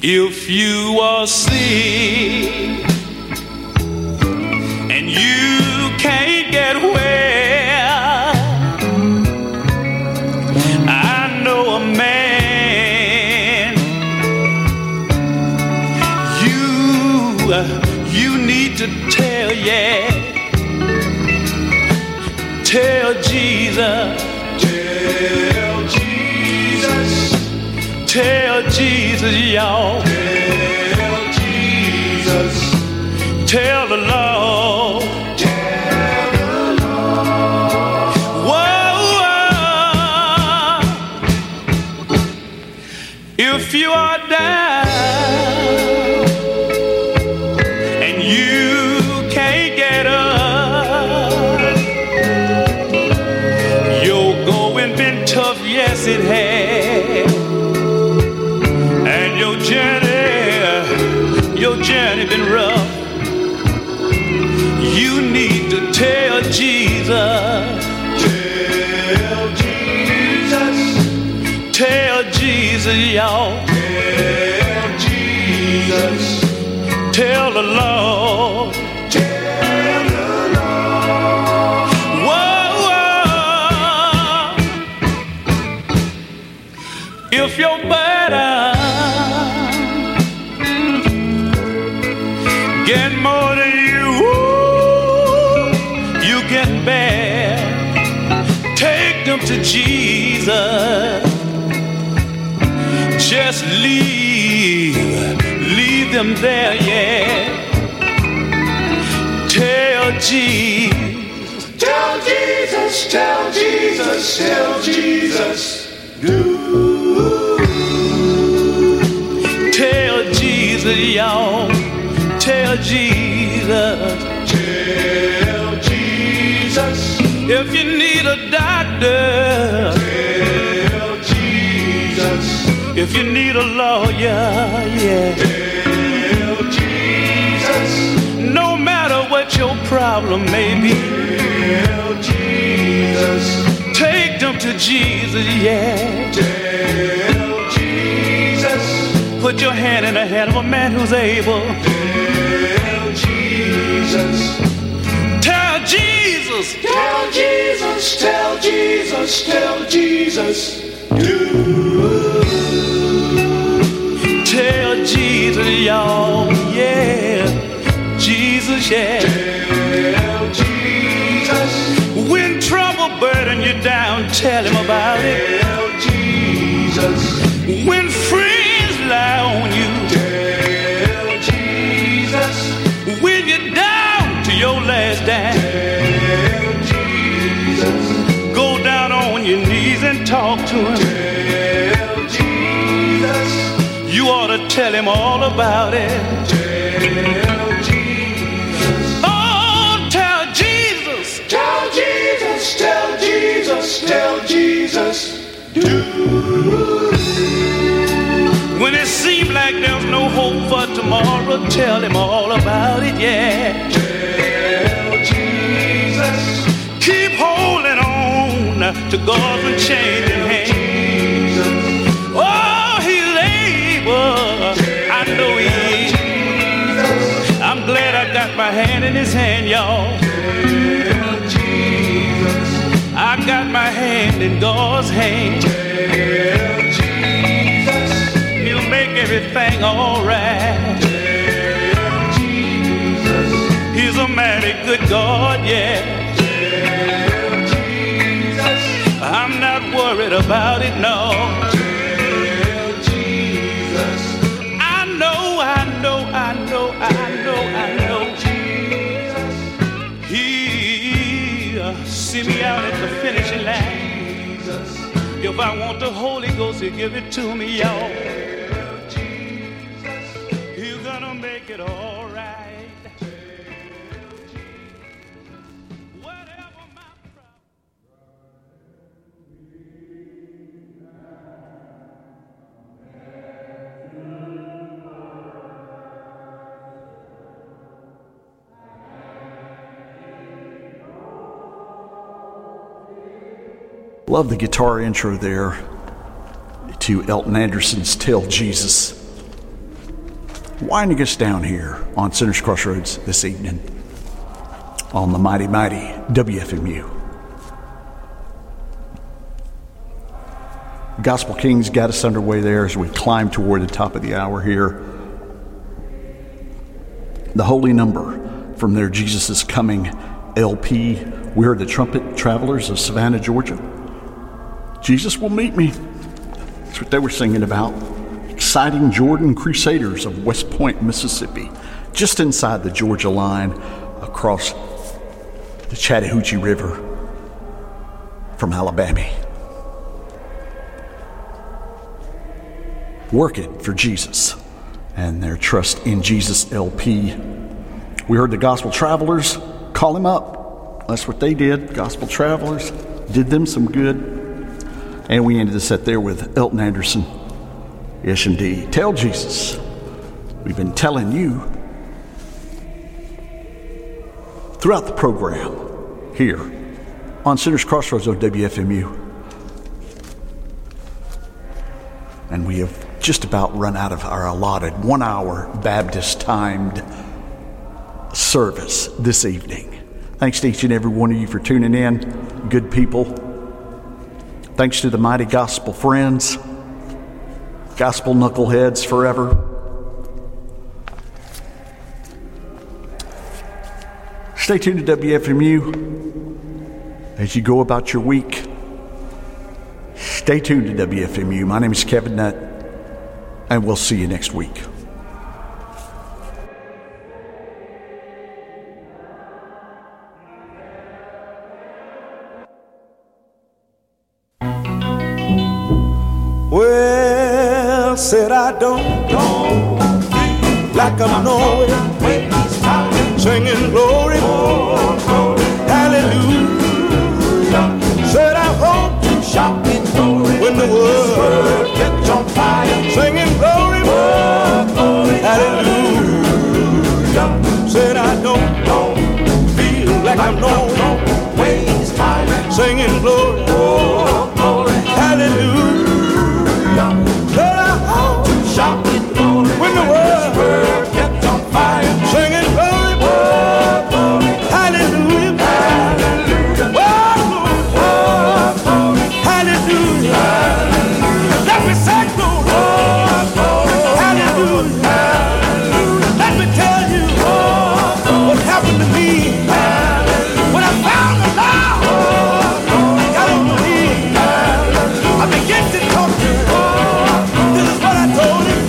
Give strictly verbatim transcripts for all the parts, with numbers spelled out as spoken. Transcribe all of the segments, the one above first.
If you are sick and you can't get well, I know a man you you need to tell, yeah, tell Jesus, tell Jesus. Tell Jesus, y'all. Tell Jesus. Tell the Lord. Tell the Lord. Whoa, whoa. If you are down and you can't get up, your going been tough, yes it has. Your journey, your journey been rough. You need to tell Jesus. Tell Jesus. Tell Jesus, y'all. Tell Jesus. Tell the Lord. Tell the Lord. Whoa, whoa. If your burden get more than you, you can bear, take them to Jesus. Just leave, leave them there, yeah. Tell Jesus, tell Jesus, tell Jesus, tell Jesus. Ooh. Tell Jesus, y'all. Tell Jesus. Tell Jesus. If you need a doctor, tell Jesus. If you need a lawyer, yeah, tell Jesus. No matter what your problem may be, tell Jesus. Take them to Jesus, yeah. Tell Jesus. Put your hand in the hand of a man who's able. Tell Jesus. Tell Jesus. Tell Jesus. Tell Jesus. Tell Jesus. Do. Tell Jesus, y'all. Yeah. Jesus, yeah. Tell Jesus. When trouble burden you down, tell him about it. Tell Jesus. When friends lie on you, tell Jesus. When you're down to your last dime, tell Jesus. Go down on your knees and talk to him. Tell Jesus. You ought to tell him all about it. Tell Jesus. Oh, tell Jesus. Tell Jesus. Tell Jesus. Tell Jesus. Do. When it seems like there's no hope for tomorrow, tell him all about it, yeah. Tell Jesus. Keep holding on to God's unchanging hand. Oh, he's able. I know he is. I'm glad I got my hand in his hand, y'all. Tell Jesus. I got my hand in God's hand. Tell Jesus. He'll make everything all right. Tell Jesus. He's a mighty good God, yeah. Tell Jesus. I'm not worried about it, no. Tell Jesus. I know, I know, I know, I know, I know. Jesus. He'll see me out at the finishing line. Jesus. If I want the Holy Ghost, he'll give it to me, y'all. He's gonna make it all right. Whatever my problem. Love the guitar intro there to Elton Anderson's Tell Jesus. winding us down here on Sinners Crossroads this evening on the mighty, mighty W F M U. Gospel Kings got us underway there as we climb toward the top of the hour here. The holy number from their Jesus is Coming L P. We heard the Trumpet Travelers of Savannah, Georgia. Jesus will meet me. That's what they were singing about. Exciting Jordan Crusaders of West Point, Mississippi, just inside the Georgia line across the Chattahoochee River from Alabama. Working for Jesus and their Trust in Jesus L P. We heard the Gospel Travelers call him up. That's what they did. Gospel Travelers did them some good. And we ended the set there with Elton Anderson. Yes, indeed. Tell Jesus. We've been telling you throughout the program here on Sinners Crossroads of W F M U. And we have just about run out of our allotted one-hour Baptist-timed service this evening. Thanks to each and every one of you for tuning in. Good people. Thanks to the mighty gospel friends. Gospel knuckleheads forever. Stay tuned to W F M U as you go about your week. Stay tuned to W F M U. My name is Kevin Nutt, and we'll see you next week. Well, said I don't, don't feel like I'm nowhere, singing glory, hallelujah. Said I hope to shout in glory when the world gets on fire, singing glory, hallelujah. Said I don't, don't feel like I'm nowhere, singing glory, hallelujah. When the world kept on fire, singing glory, glory, hallelujah, hallelujah, oh, glory, hallelujah, hallelujah. Let me say glory, glory, hallelujah, hallelujah. Let me tell you what happened to me when I found the Lord. I got on my knees, I began to talk to Him. This is what I told Him.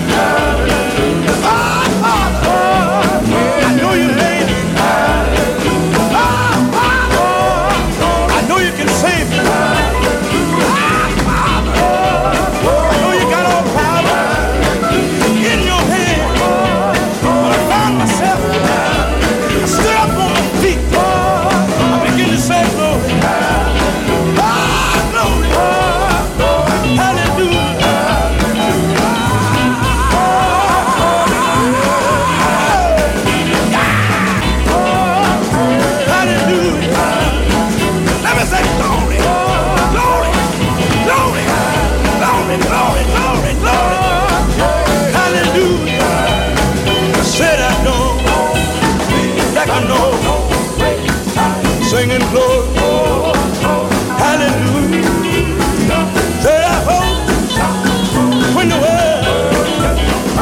Singing glory, hallelujah. Say I hope when the world,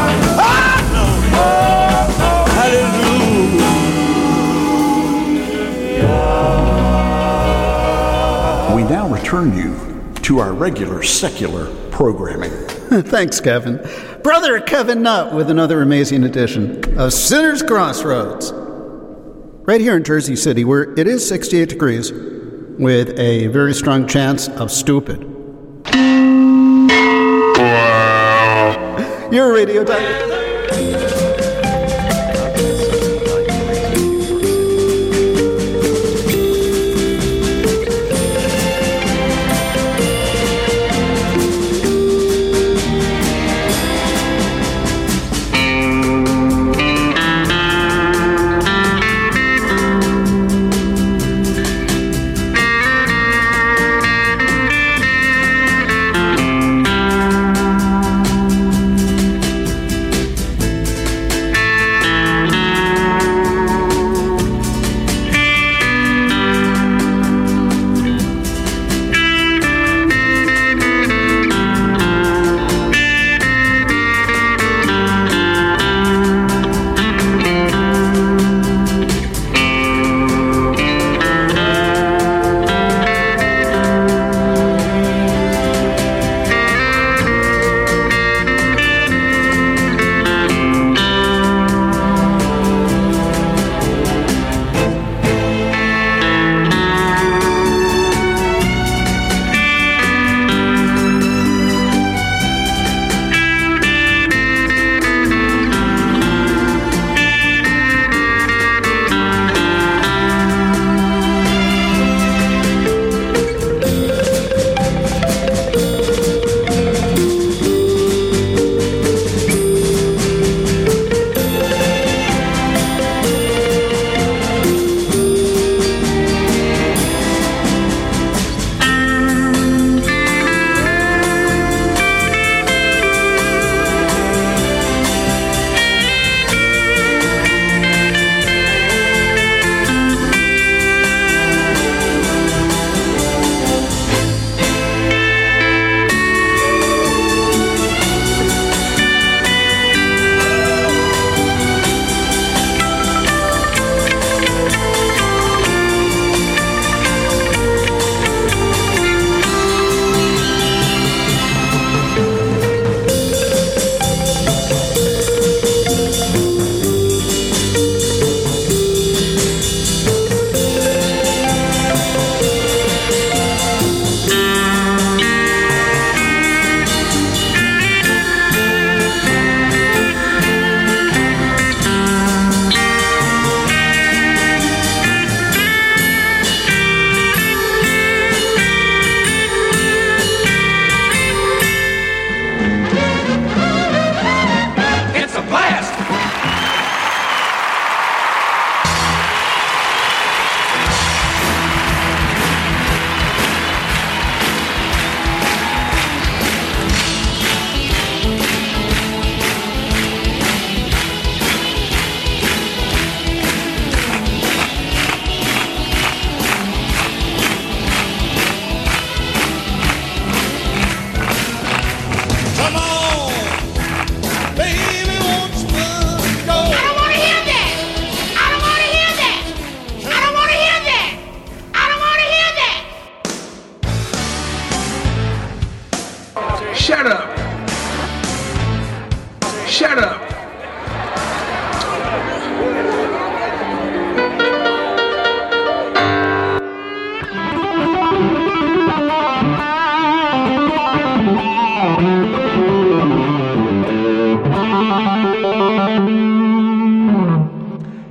hallelujah. We now return you to our regular secular programming. Thanks, Kevin. Brother Kevin Nutt with another amazing edition of Sinners Crossroads. Right here in Jersey City, where it is sixty-eight degrees, with a very strong chance of stupid. Your radio time.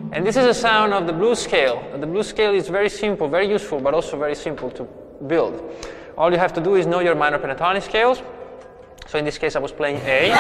And this is a sound of the blues scale. The blues scale is very simple, very useful, but also very simple to build. All you have to do is know your minor pentatonic scales. So in this case, I was playing A.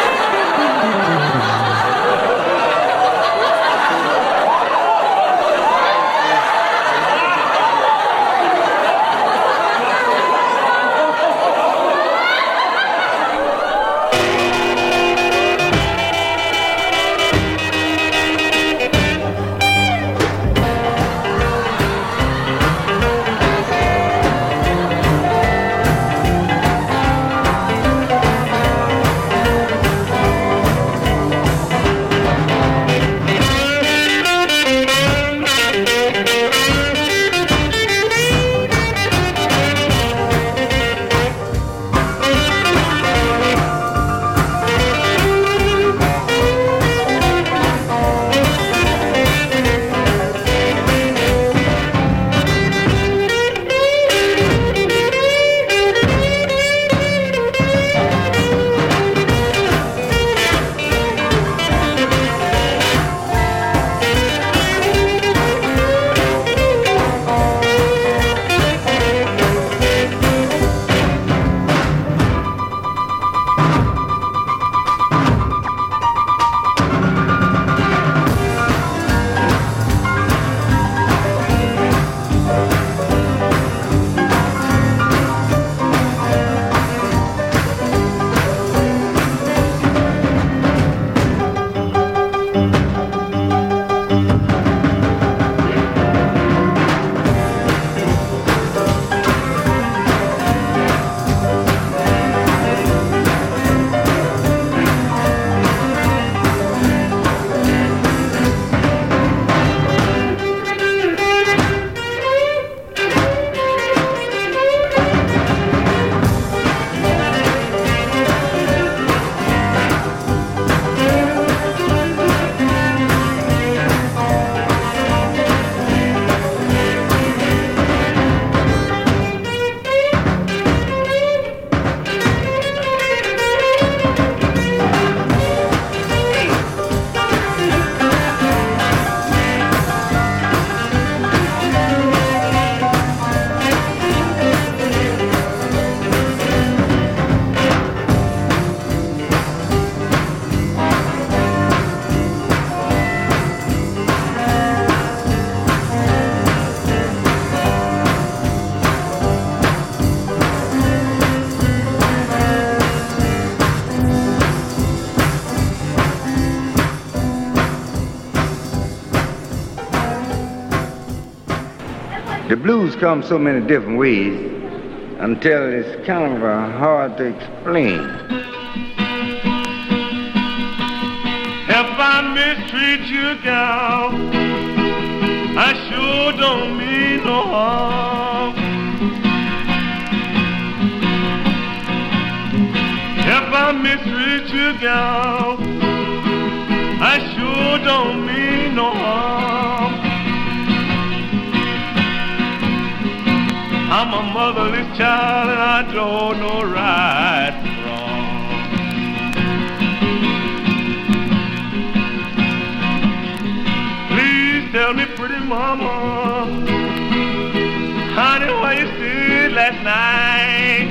The blues come so many different ways until it's kind of uh, hard to explain. If I mistreat you, gal, I sure don't mean no harm. If I mistreat you, gal, I sure don't mean no harm. I'm a motherless child and I don't know right from wrong. Please tell me, pretty mama, honey, where you stood last night?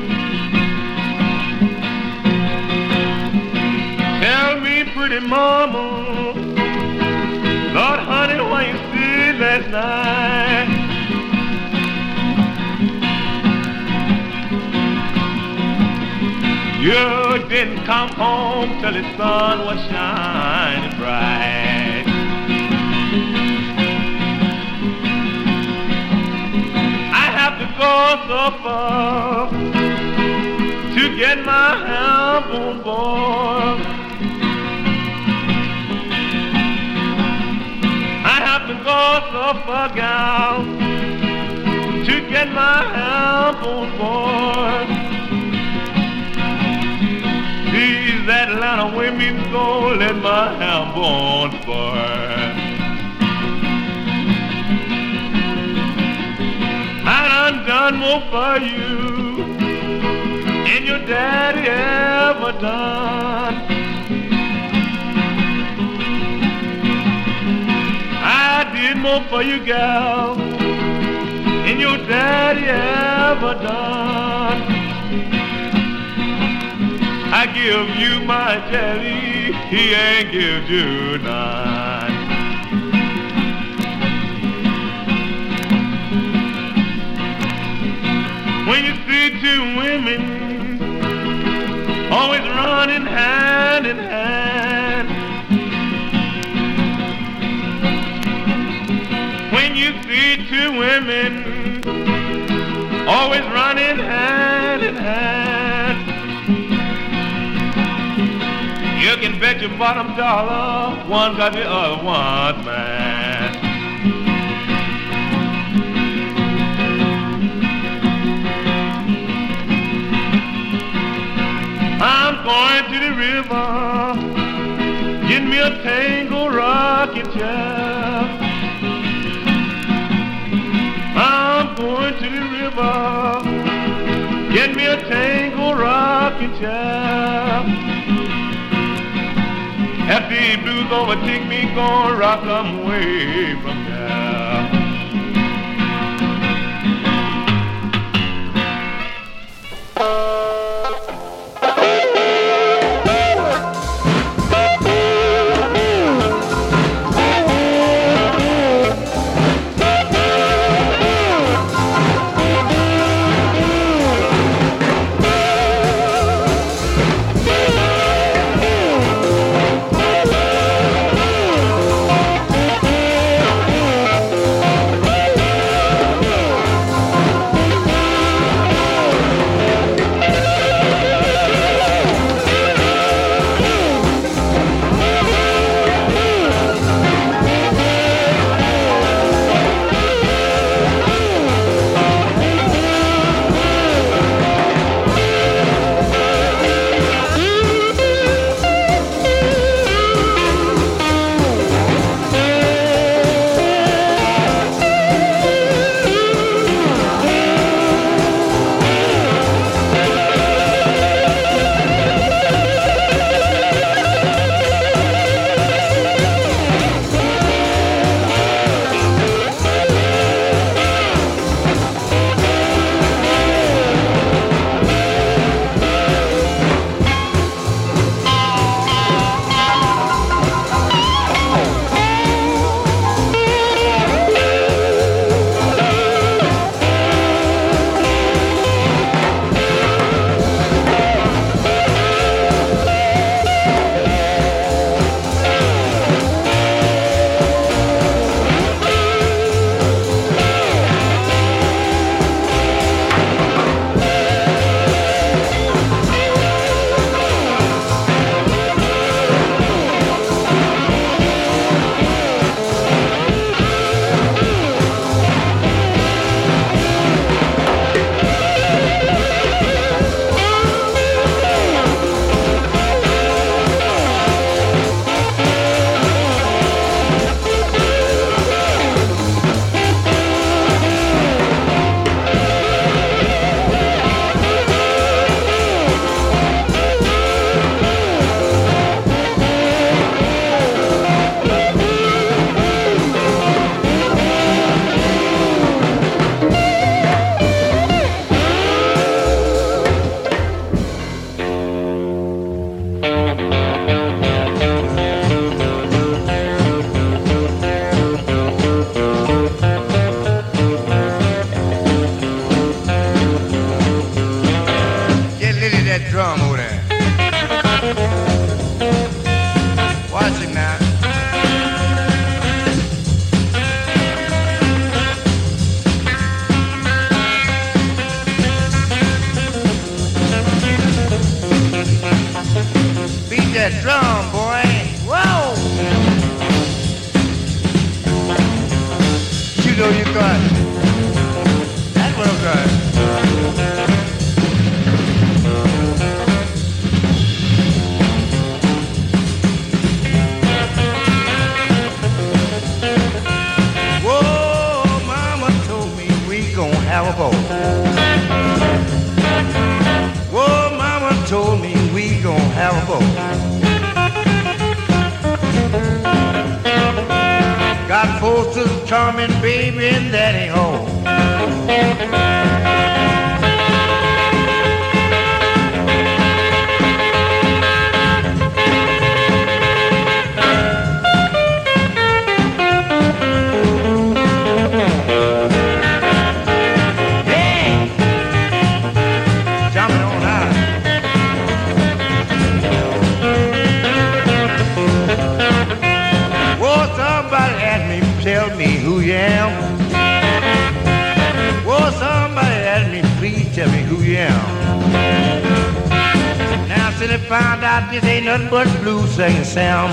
Tell me, pretty mama, Lord, honey, where you stood last night? You didn't come home till the sun was shining bright. I have to go so far to get my help on board. I have to go so far, gal, to get my help on board. These Atlanta women gon' let my ham on spoil. I done done more for you than your daddy ever done. I did more for you, gal, than your daddy ever done. I give you my jelly, he ain't give you none. When you see two women always running hand in hand, when you see two women always running hand in hand, you can bet your bottom dollar one got the other one's man. I'm going to the river, get me a tango rocking chair. I'm going to the river, get me a tango rocking chair. If the blues overtake me, gonna rock 'em way from there. that drum, boy. Whoa! You know you got it. That's what I'm got. Whoa, mama told me we gon' have a ball. Whoa, mama told me we gon' have a ball. got Folster's charming baby and daddy home. Tell me who you am. Well, somebody ask me, please tell me who you am. Now, since I found out this ain't nothing but blues singing sound.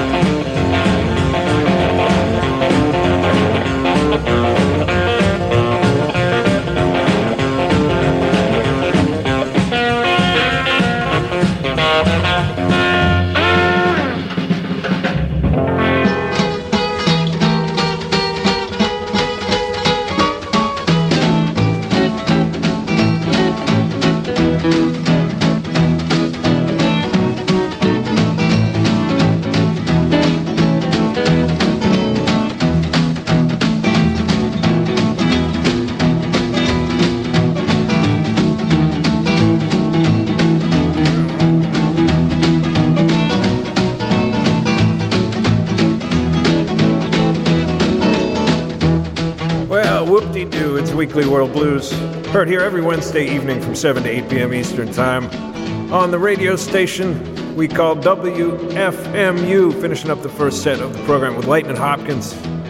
Weekly World Blues, heard here every Wednesday evening from seven to eight p.m. Eastern Time on the radio station we call W F M U, finishing up the first set of the program with Lightnin' Hopkins.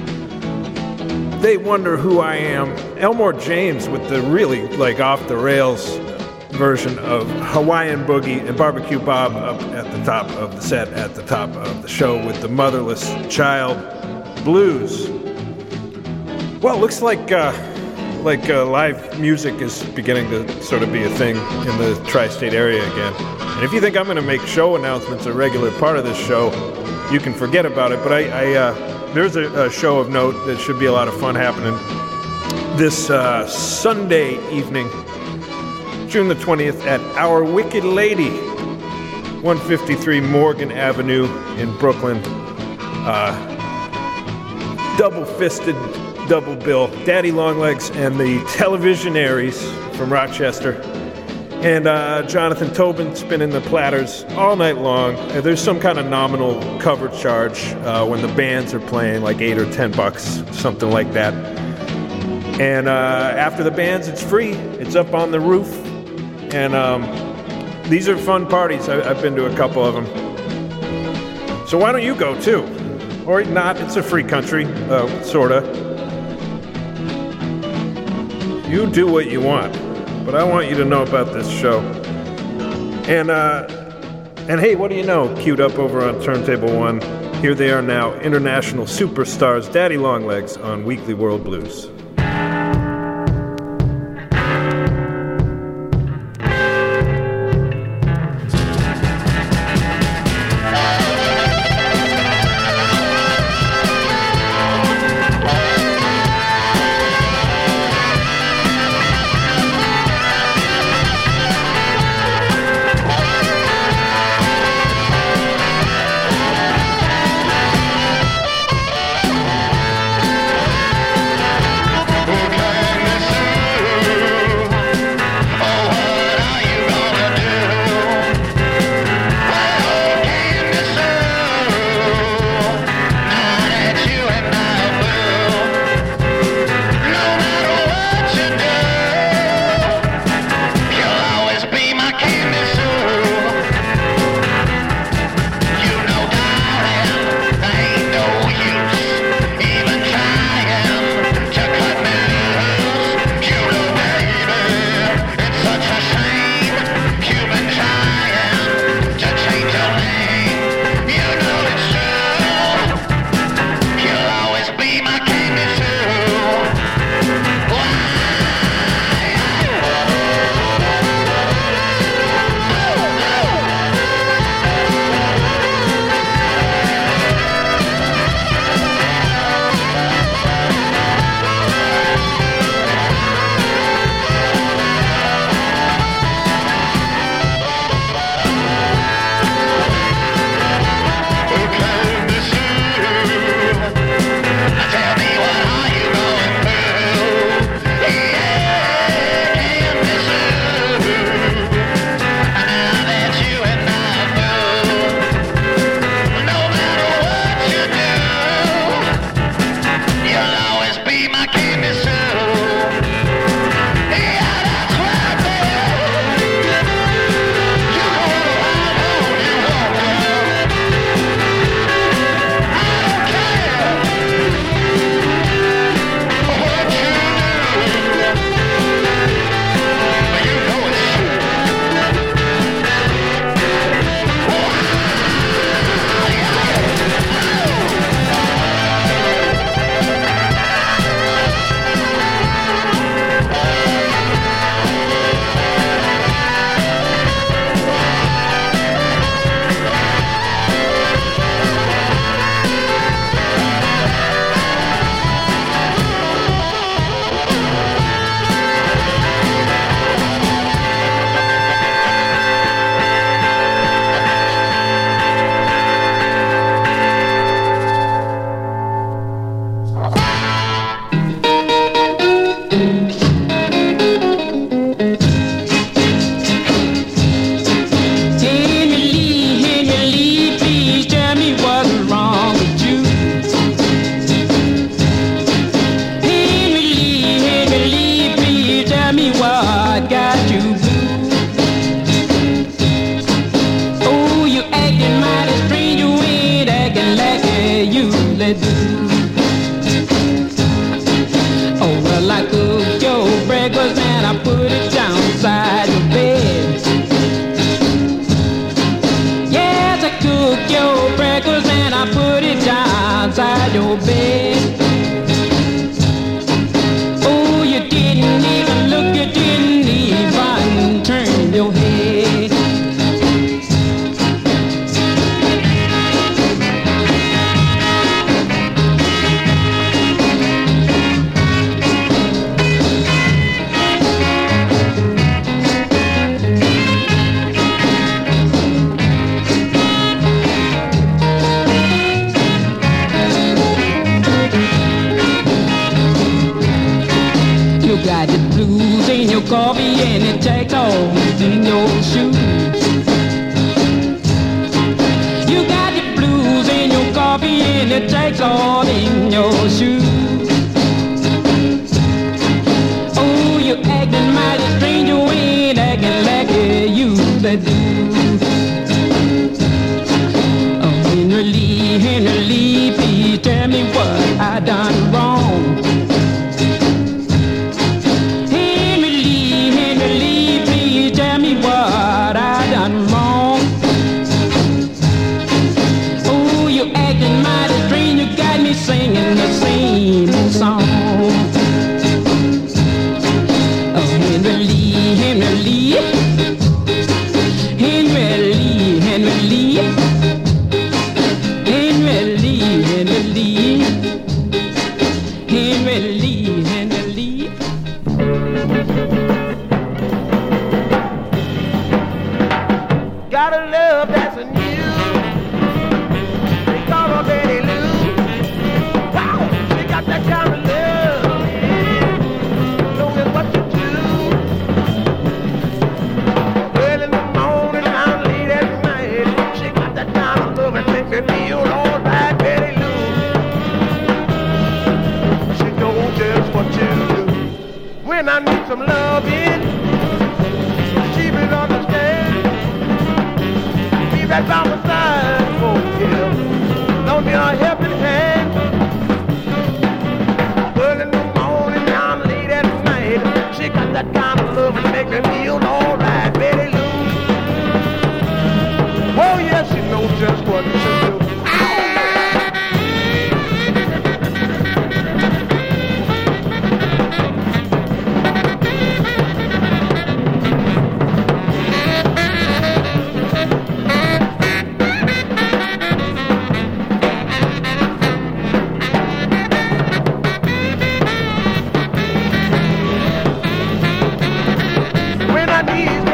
They Wonder Who I Am. Elmore James with the really, like, off-the-rails version of Hawaiian Boogie, and Barbecue Bob up at the top of the set, at the top of the show with the Motherless Child Blues. Well, looks like... Uh, Like uh, live music is beginning to sort of be a thing in the tri-state area again. And if you think I'm going to make show announcements a regular part of this show, you can forget about it. But I, I uh, there's a, a show of note that should be a lot of fun happening this uh, Sunday evening, June the twentieth, at Our Wicked Lady, one fifty-three Morgan Avenue in Brooklyn. Uh, double-fisted double bill, Daddy Longlegs and the Televisionaries from Rochester, and uh, Jonathan Tobin spinning the platters all night long. Uh, there's some kind of nominal cover charge uh, when the bands are playing, like eight or ten bucks, something like that. And uh, after the bands, it's free. It's up on the roof, and um, these are fun parties. I, I've been to a couple of them. So why don't you go too? Or not? It's a free country, uh, sorta. You do what you want, but I want you to know about this show. And, uh, and hey, what do you know? Queued up over on Turntable One. Here they are now, international superstars, Daddy Longlegs on Weekly World Blues. When I need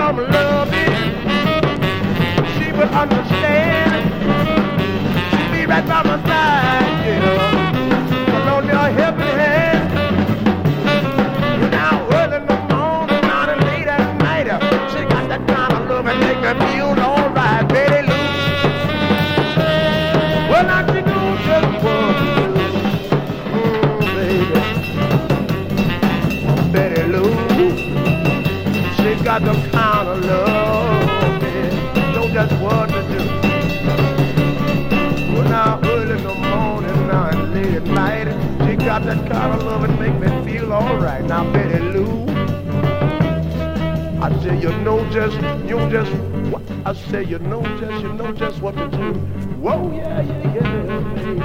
that kind of love and make me feel alright. Now, Betty Lou, I say you know just, you just, what? I say you know just, you know just what to do. Whoa, yeah, yeah, yeah, baby.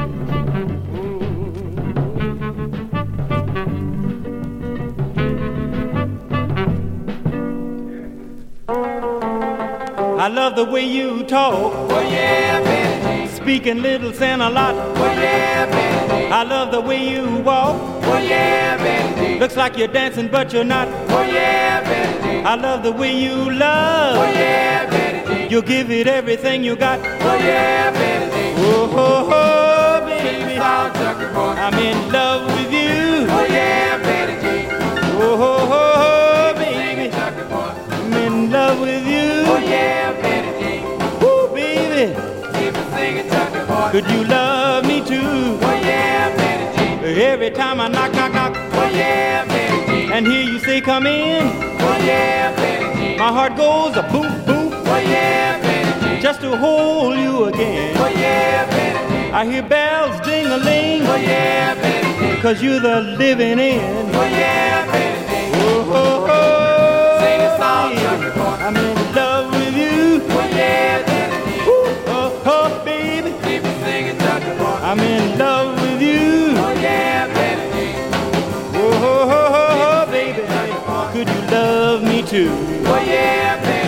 I love the way you talk. Oh yeah, Betty. Speaking little, saying a lot. Oh yeah, Betty. I love the way you walk. Oh yeah, Betty. Looks like you're dancing, but you're not. Oh yeah, Betty. I love the way you love. Oh yeah, Betty. You give it everything you got. Oh yeah, Betty. Oh, oh, oh baby. I'm in love with you. Oh yeah, Betty. Oh, oh, oh baby. I'm in love with you. Oh yeah, Betty. Woo, baby. Keep singing, Chucky boy. Could you love me too? Oh yeah, Betty. Every time I knock, knock, knock. Oh yeah, Betty. And hear you say, come in. Oh yeah, Betty. My heart goes a boom, boom. Oh yeah, Betty. Just to hold you again. Oh yeah, Betty. I hear bells ding-a-ling. Oh yeah, Betty. Cause you're the living in. Oh yeah, Betty. Oh, oh, oh. Sing a song, Chucky boy. I'm in love with you. Oh yeah, Betty. Oh, oh, baby. Keep singing, Chucky boy. I'm in love with you. Oh yeah, Betty. Oh, oh, oh, oh baby. Could you love me too? Oh yeah, Betty.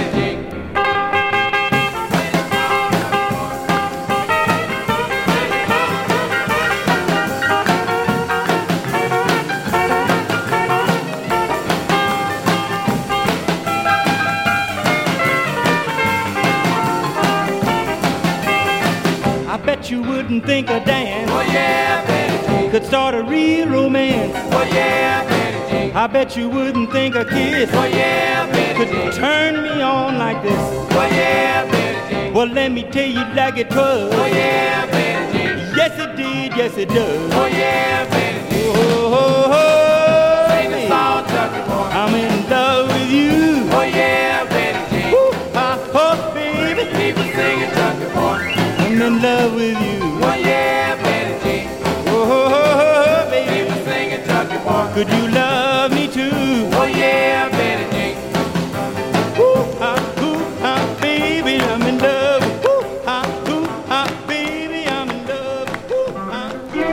You wouldn't think a dance. Oh yeah, Betty. Could start a real romance. Oh yeah, Betty. I bet you wouldn't think a kiss. Oh yeah, Betty. Could turn me on like this. Oh yeah, Betty. Well, let me tell you like it was. Oh yeah, Betty. Yes it did, yes it does. Oh yeah, Betty. Oh, oh, oh, sing a song, Chucky boy. I'm in love with you. Oh yeah, Betty. Woo, ah, oh, baby. People singing, Chucky boy. I'm in love with you. Oh yeah, Betty. Oh, oh, oh, oh baby. People singing, Chucky boy. Could you love me too? Oh yeah, Betty. Ooh, ah, ooh, ah, baby, I'm in love. Ooh, ah, ooh, ah, baby, I'm in love. Ooh, ah.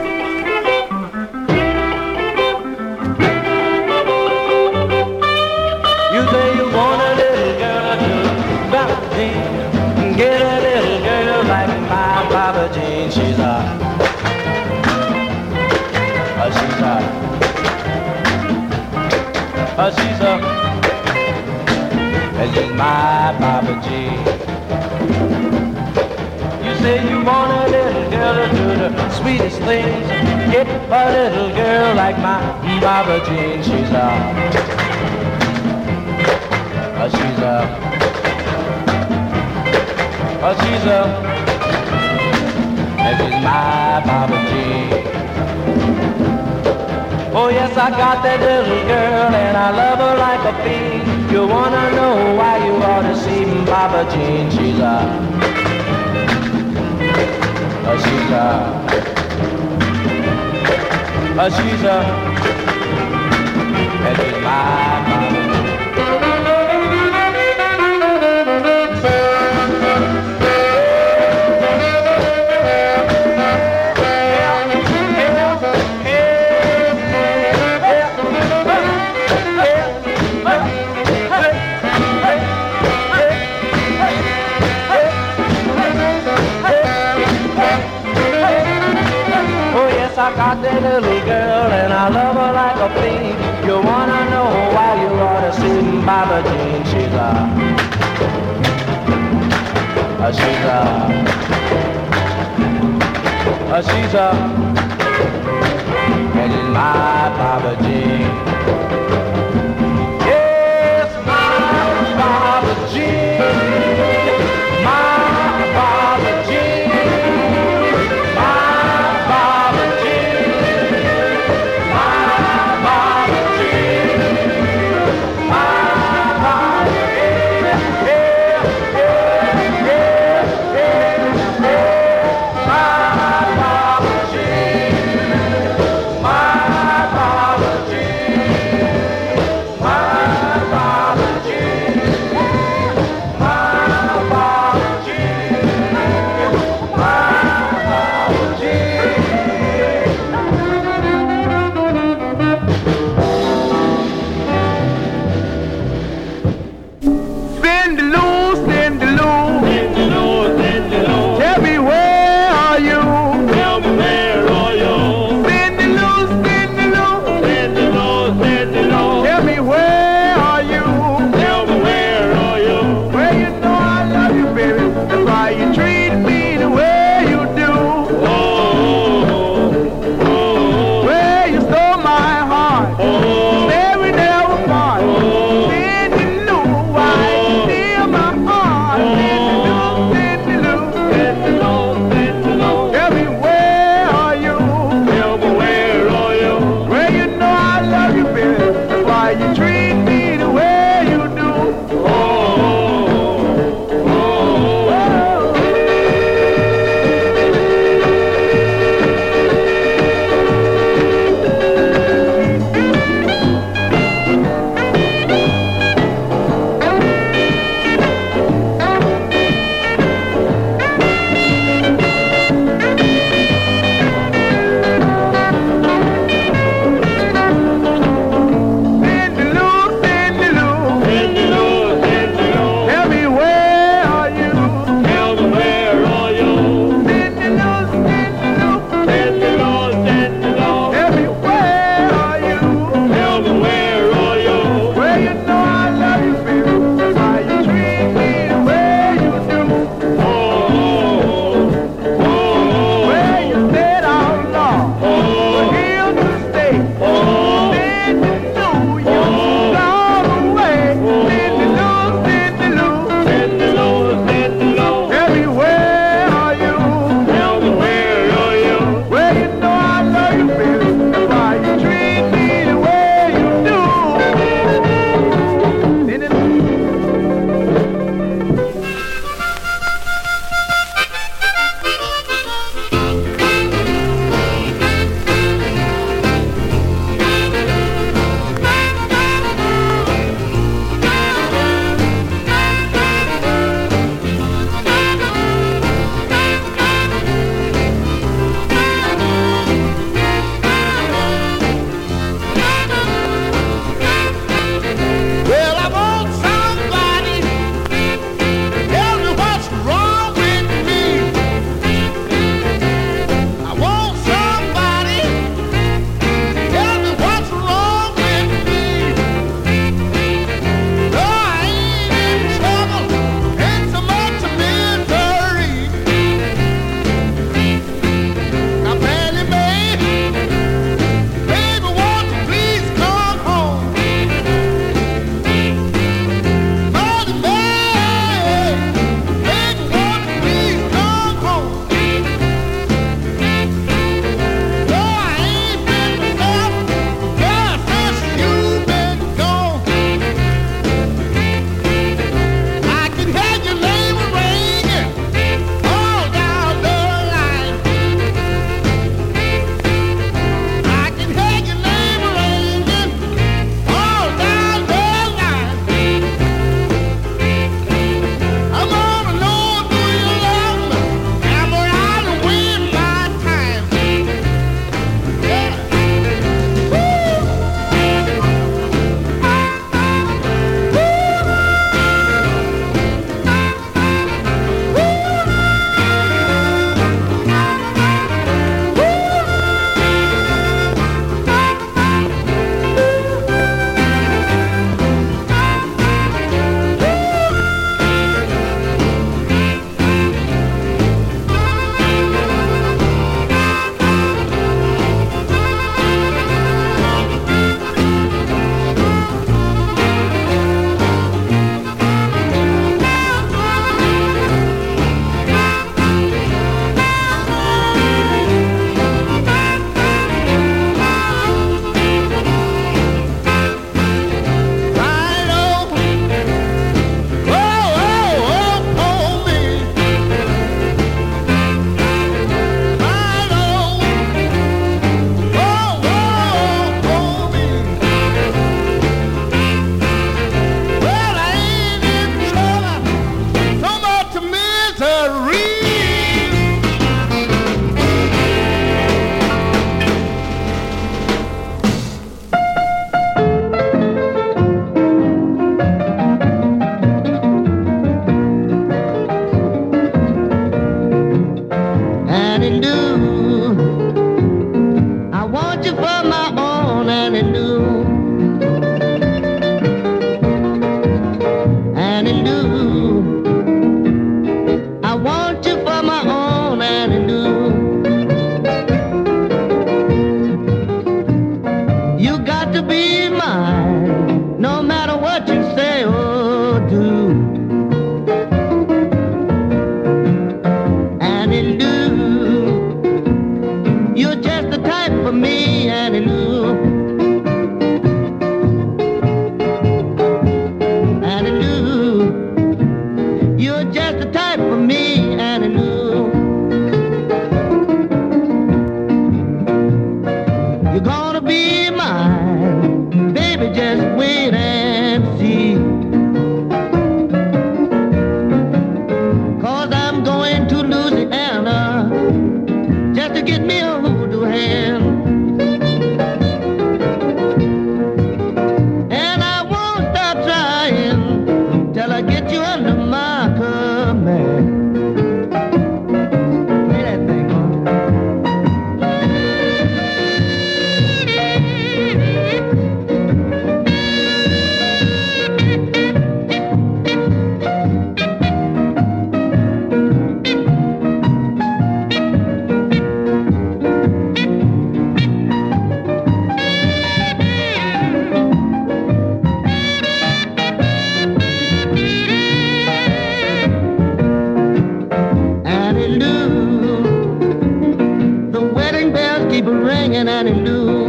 You say you want a little girl to Baba Jean. Get a little girl like my Baba Jean. She's a, uh, she's a, uh, she's a, uh, she's my Baba Jean. You say you want a little girl to do the sweetest things. Get a little girl like my Baba Jean. She's a, uh, she's a, oh, she's a, and she's my Baba Jean. Oh yes, I got that little girl and I love her like a fiend. You wanna know why, you ought to see Baba Jean. She's a, oh, she's a, oh, she's a, and she's my Baba Jean. I got that little girl and I love her like a fiend. You wanna know why, you ought to see Baba Jean. She's a, uh, she's a, uh, she's a, and she's my Baba Jean. Yes, my Baba Jean, my Baba Jean. You got to be mine, no matter what you say or do. Annie Lou, you're just the type for me, Annie Lou. Annie Lou, you're just the type for me, Annie Lou. You're gonna be mine, baby, just wait and see. Cause I'm going to Louisiana just to get me a hoodoo hand. And I won't stop trying till I get you under my command. Play that thing, huh? Annie Lou, the wedding bells keep ringing, Annie Lou.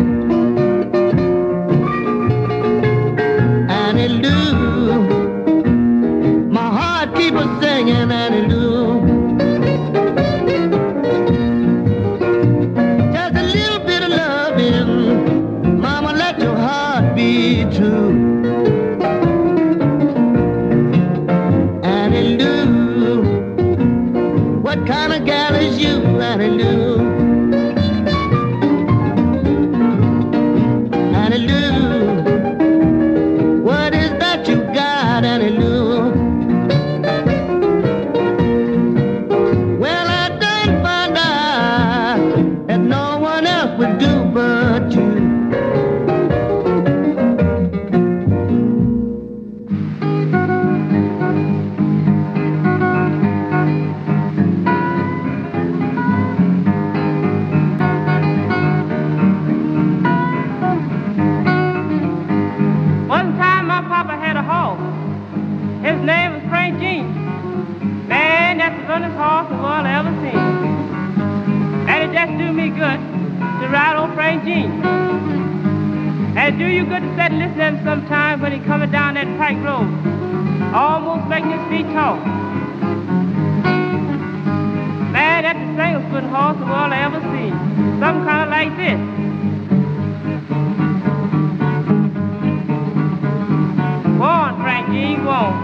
Annie Lou, my heart keeps singing, Annie Lou. Just a little bit of loving, mama, let your heart be true. Annie Lou, what kind of gal is you, Annie Lou? Annie Lou, what is that you got, Annie Lou? Well, I done find out that no one else would do but you. One time my papa had a horse. His name was Frank Jean. Man, that's the funnest horse the world ever seen. And it just do me good to ride on Frank Jean. And it do you good to sit and listen to him sometime when he coming down that pike road, almost making his feet talk. Man, that's the singlest good horse the world ever seen. Something kind of like this. Go on, Frank Jean, go on.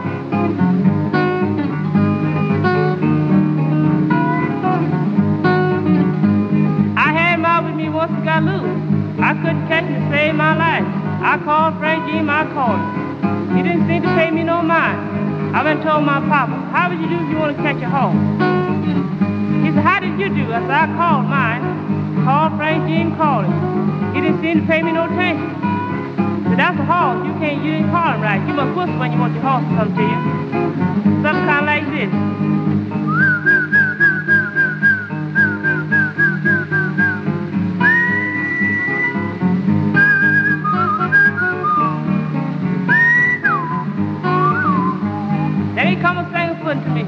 I had him out with me once he got loose. I couldn't catch him to save my life. I called Frank Jean, I called him. He didn't seem to pay me no mind. I went and told my papa, how would you do if you want to catch a horse? He said, how did you do? I said, I called mine. Called Frank Jean, called him. He didn't seem to pay me no attention. So that's a horse. You can't, you didn't call him right. You must whistle when you want your horse to come to you. Something kind of like this. Then he come and sang a foot to me.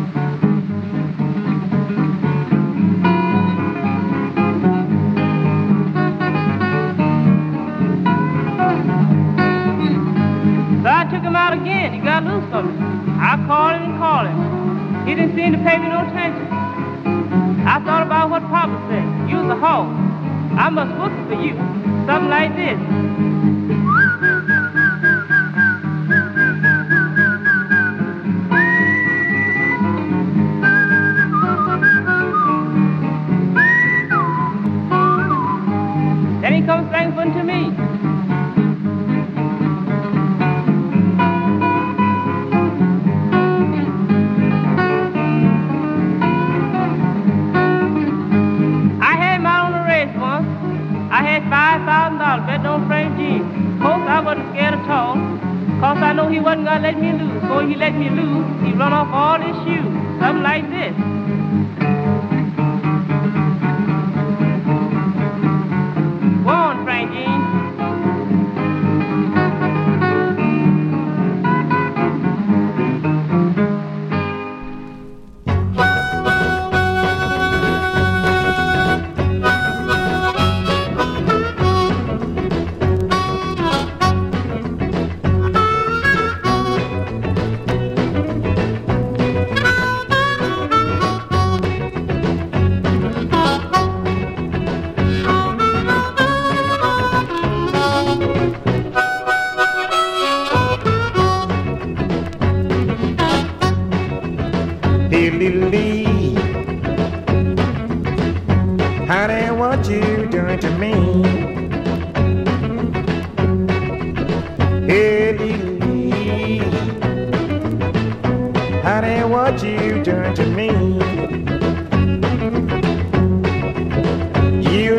So I took him out again. He got loose from me. I called him and called him. He didn't seem to pay me no attention. I thought about what Papa said. You was a horse. I must whistle for you. Something like this. Then he comes sang fun to me. five thousand dollars betting on Frank Jean. Of course, I wasn't scared at all, because I know he wasn't going to let me lose. So he let me lose, he run off all his shoes, something like this. Go on, Frank Jean.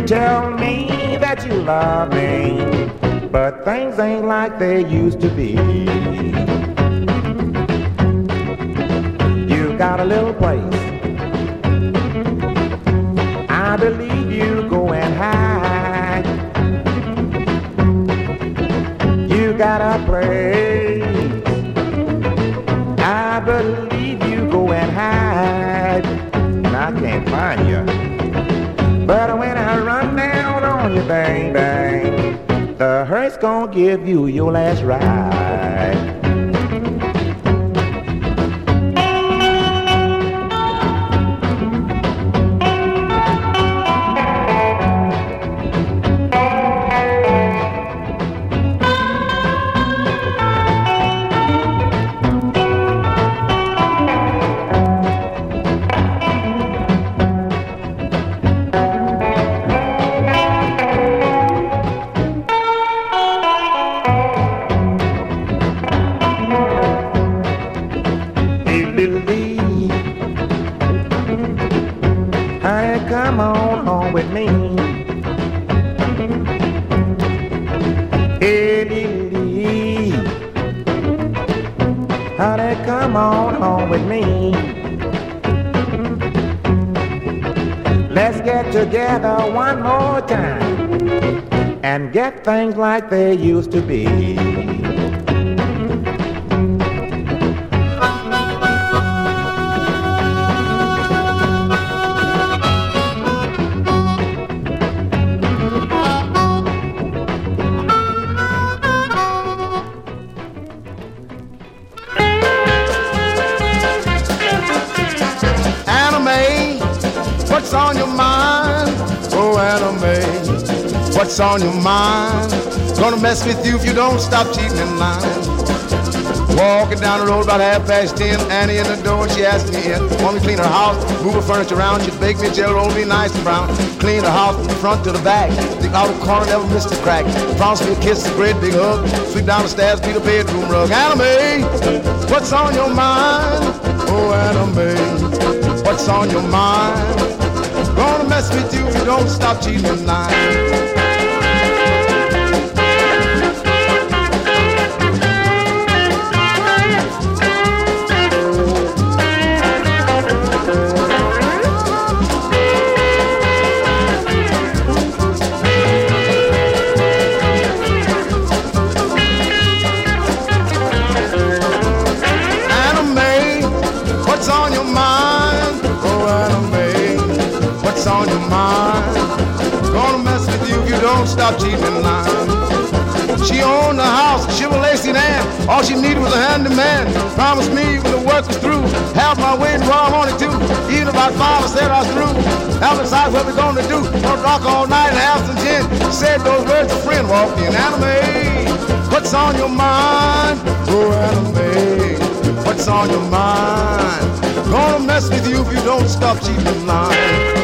tell me that you love me, but things ain't like they used to be. You got a little place, I believe you go and hide. You got a place, I believe you go and hide, and I can't find you. But when I run down on you, bang, bang, the hearse gonna give you your last ride. Together one more time and get things like they used to be. Anime, what's on your mind? Oh, Anime, what's on your mind? Gonna mess with you if you don't stop cheating in line. Walking down the road about half past ten, Annie in the door and she asked me in. Want me to clean her house, move her furniture around. She'd bake me a jelly roll, be nice and brown. Clean the house from the front to the back. The outer corner never missed a crack. Promise me a kiss, a great big hug. Sweep down the stairs, beat a bedroom rug. Anime, what's on your mind? Oh, Anime, what's on your mind? Gonna mess with you if you don't stop cheating tonight. On your mind, gonna mess with you if you don't stop cheating in line. She owned the house, Chevrolet sedan. All she needed was a handyman. Promised me when the work was through, have my way where I wanted to. Even about five, I said I was through. Have decided what we're gonna do. Gonna rock all night and have some gin. Said those words, a friend walked in. Anime, what's on your mind? Oh, Anime, what's on your mind? Gonna mess with you if you don't stop cheating in line.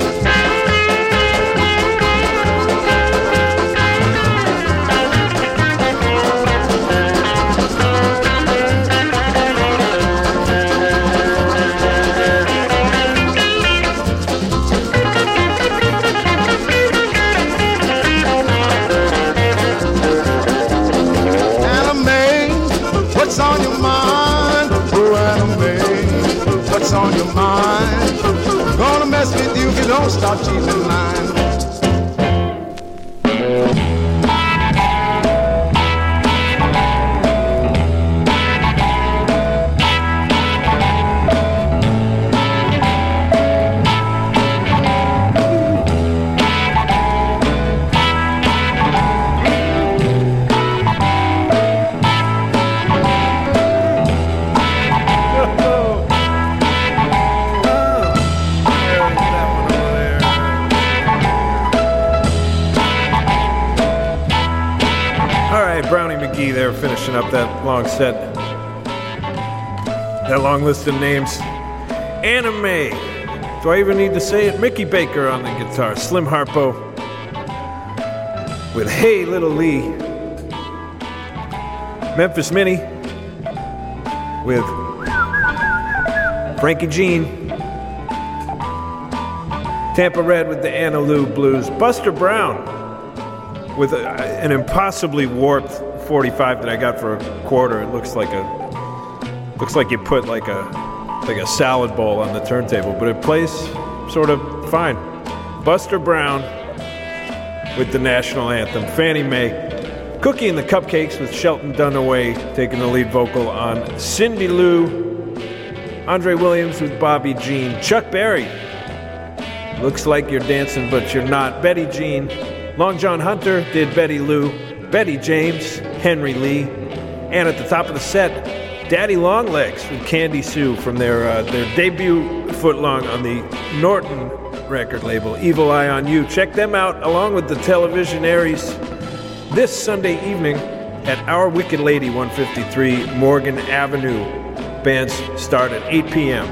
What's on your mind? Oh, Anime, what's on your mind? Gonna mess with you if you don't stop cheating in line. There, finishing up that long set, that long list of names. Anime. Do I even need to say it? Mickey Baker on the guitar, Slim Harpo with Hey Little Lee, Memphis Minnie with Frankie Jean, Tampa Red with the Anna Lou Blues. Buster Brown with a, an impossibly warped forty-five that I got for a quarter. It looks like a looks like you put like a like a salad bowl on the turntable, but it plays sort of fine. Buster Brown with the national anthem. Fannie Mae. Cookie and the Cupcakes with Shelton Dunaway taking the lead vocal on Cindy Lou. Andre Williams with Bobby Jean. Chuck Berry. Looks like you're dancing, but you're not. Betty Jean. Long John Hunter did Betty Lou. Betty James. Henry Lee. And at the top of the set, Daddy Longlegs with Candy Sue from their uh, their debut footlong on the Norton record label, Evil Eye on You. Check them out along with the Televisionaries this Sunday evening at Our Wicked Lady, one fifty-three Morgan Avenue. Bands start at eight p.m.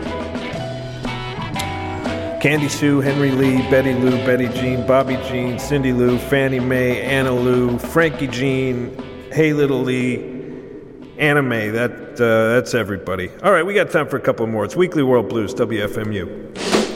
Candy Sue, Henry Lee, Betty Lou, Betty Jean, Bobby Jean, Cindy Lou, Fannie Mae, Anna Lou, Frankie Jean, Hey Little Lee, Anna Mae. That, uh, that's everybody. All right, we got time for a couple more. It's Weekly World Blues, W F M U.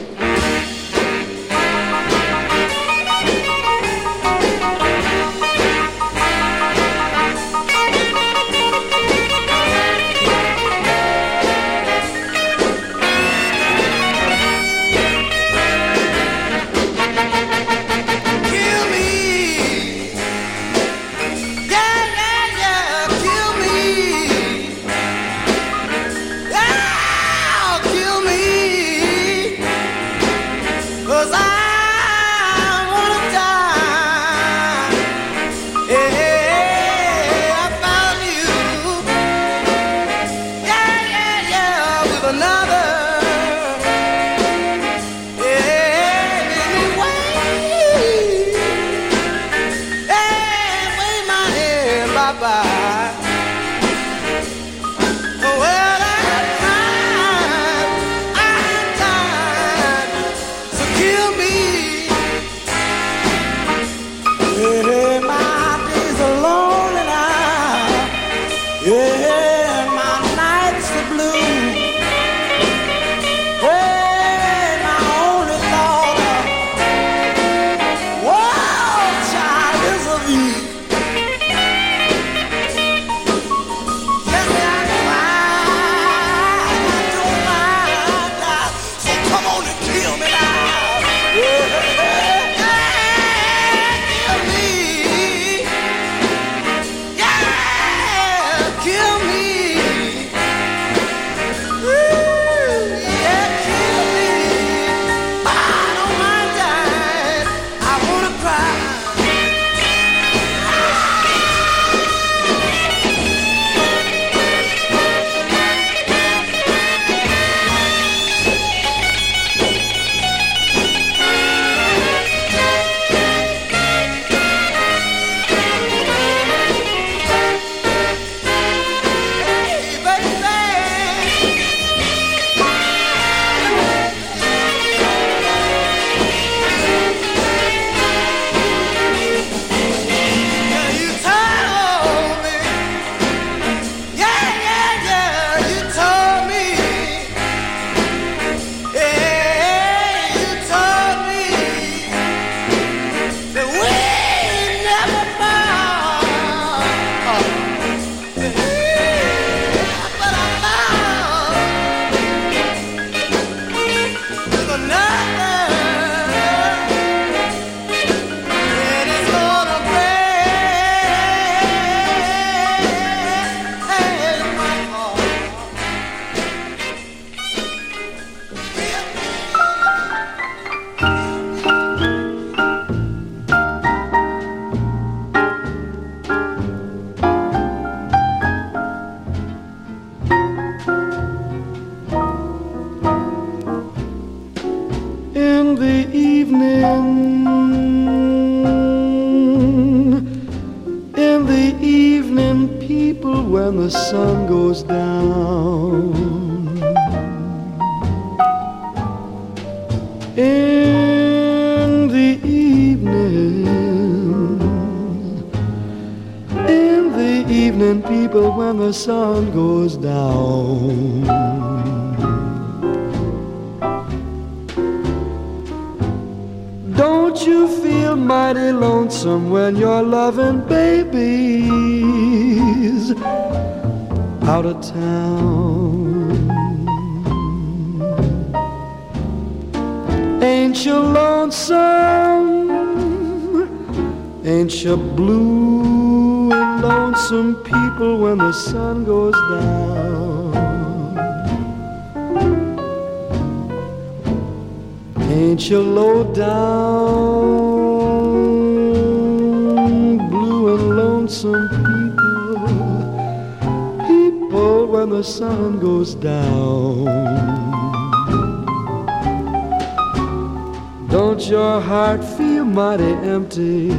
when the sun goes down. In the evening, in the evening, people, when the sun goes down. Don't you feel mighty lonesome when your loving baby's out of town? Ain't you lonesome? Ain't you blue and lonesome people when the sun goes down? Ain't you low down, blue and lonesome people, people when the sun goes down? Don't your heart feel mighty empty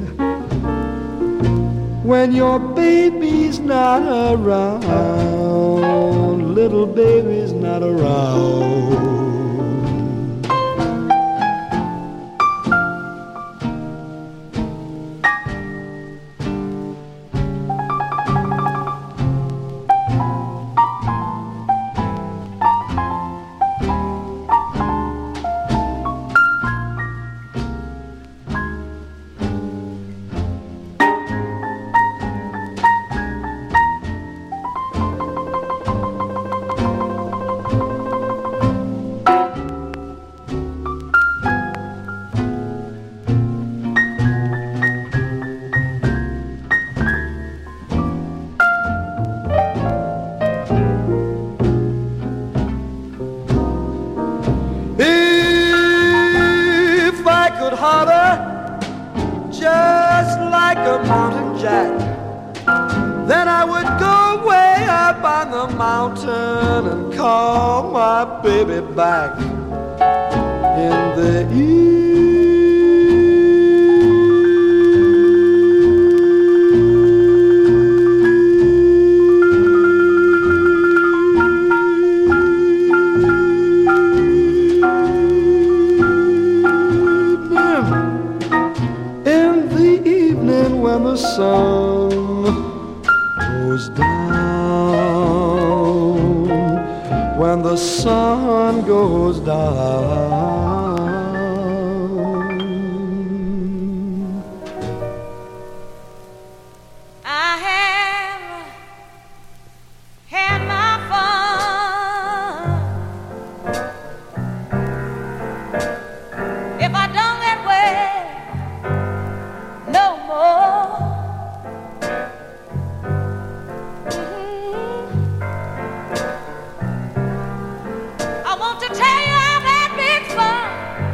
when your baby's not around, little baby's not around? Back in the evening, in the evening when the sun goes down, when the sun goes down. I have had my fun. If I don't get wet no more, I want to tell you I've had big fun.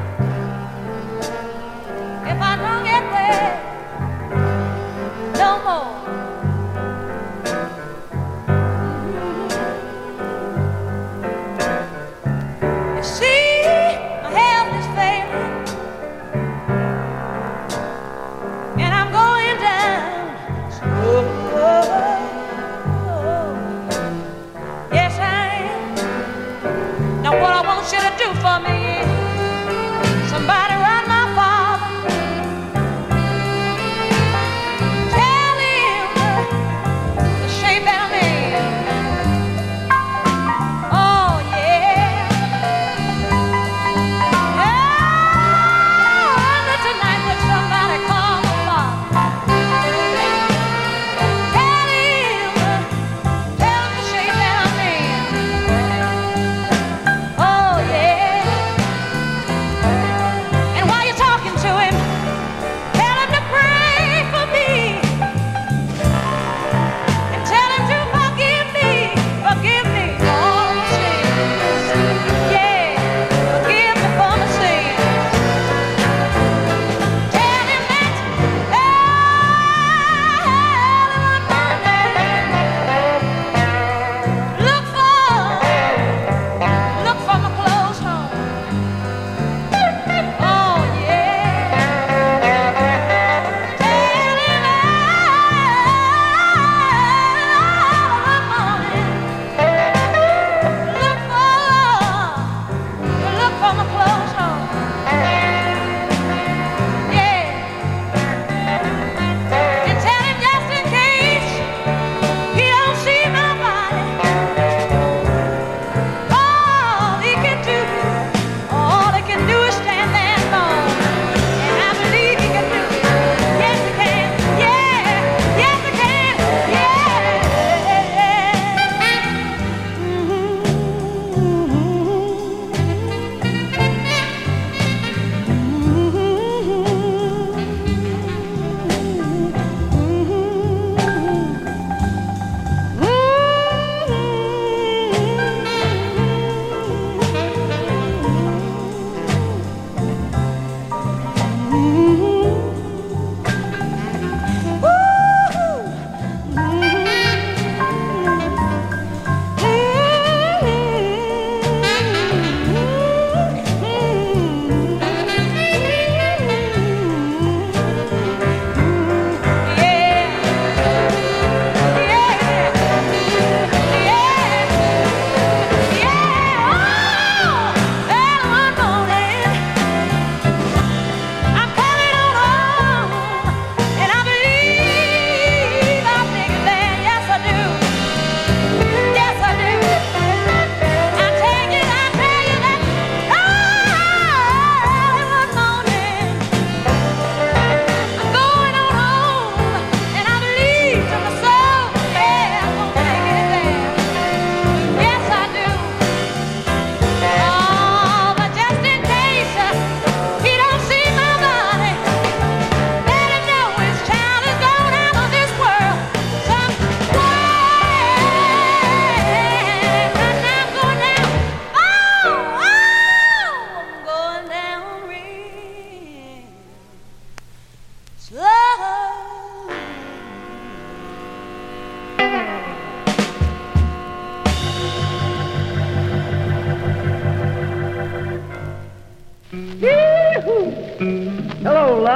If I don't get wet no more. You see, my health is failing, and I'm going down slow. Yes, I am. Now what I want you to do for me is somebody run my father. Tell him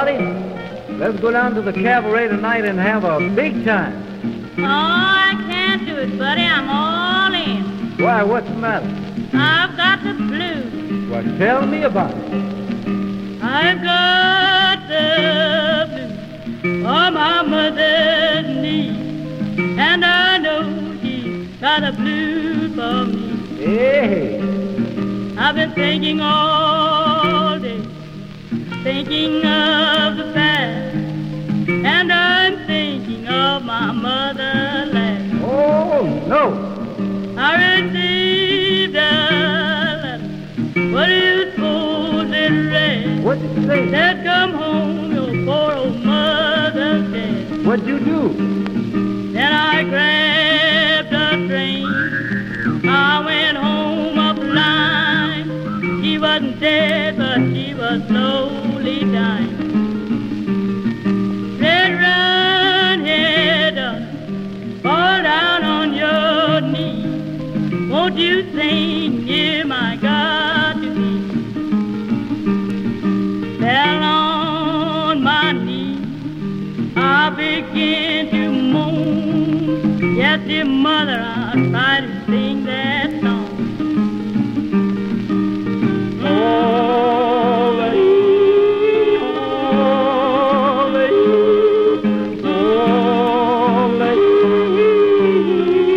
Dolly. Let's go down to the cabaret tonight and have a big time. Oh, I can't do it, buddy. I'm all in. Why, what's the matter? I've got the blues. Well, tell me about it. I've got the blues on my mother's knee, and I know she's got the blues for me. Hey. I've been thinking all day, thinking of the past, and I'm thinking of my motherland. Oh, no. I received a letter. What do you suppose it read? What did it say? Said, come home, your poor old mother's dead. What'd you do? Then I grabbed a train. I went home up the line. She wasn't dead, but she was slowly dying. Red, run, head up, fall down on your knees. Won't you sing, hear my God to me? Fell on my knees, I begin to moan. Yes, dear mother, I'll try to sing that song.